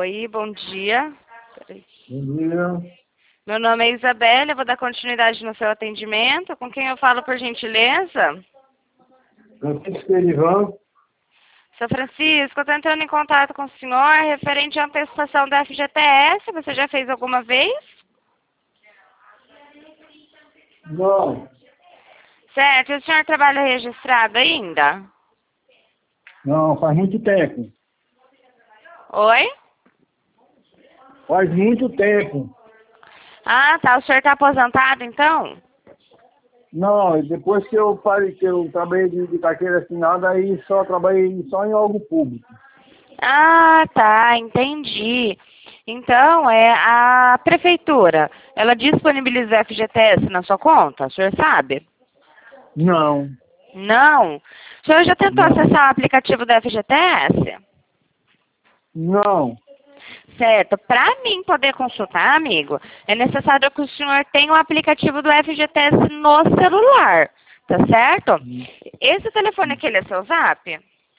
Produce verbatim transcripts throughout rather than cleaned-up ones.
Oi, bom dia. Peraí. Bom dia. Meu nome é Isabela, eu vou dar continuidade no seu atendimento. Com quem eu falo, por gentileza? Francisco Edivan. Seu Francisco, eu estou entrando em contato com o senhor referente à antecipação da F G T S. Você já fez alguma vez? Não. Certo. E o senhor trabalha registrado ainda? Não, faz muito tempo. Oi? Faz muito tempo. Ah, tá. O senhor está aposentado, então? Não, depois que eu parei, que eu trabalhei de, de carteira assinada, aí só trabalhei só em algo público. Ah, tá. Entendi. Então, é a prefeitura, ela disponibiliza F G T S na sua conta? O senhor sabe? Não. Não? O senhor já tentou Não. acessar o aplicativo da F G T S? Não. Certo. Para mim poder consultar, amigo, é necessário que o senhor tenha o aplicativo do F G T S no celular, tá certo? Esse telefone aqui, ele é seu zap?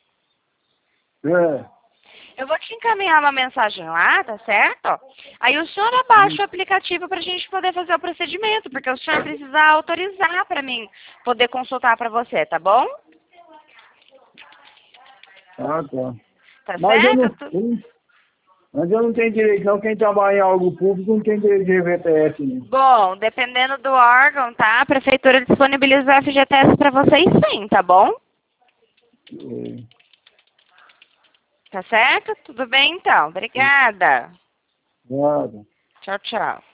É. Eu vou te encaminhar uma mensagem lá, tá certo? Aí o senhor abaixa o aplicativo para a gente poder fazer o procedimento, porque o senhor precisa autorizar para mim poder consultar para você, tá bom? Ah, tá. Tá Mas eu não, certo? eu- mas eu não tenho direito, não. Quem trabalha em algo público não tem direito de F G T S, não. Bom, dependendo do órgão, tá? A prefeitura disponibiliza o F G T S para vocês sim, tá bom? É. Tá certo? Tudo bem então. Obrigada. Nada. Tchau, tchau.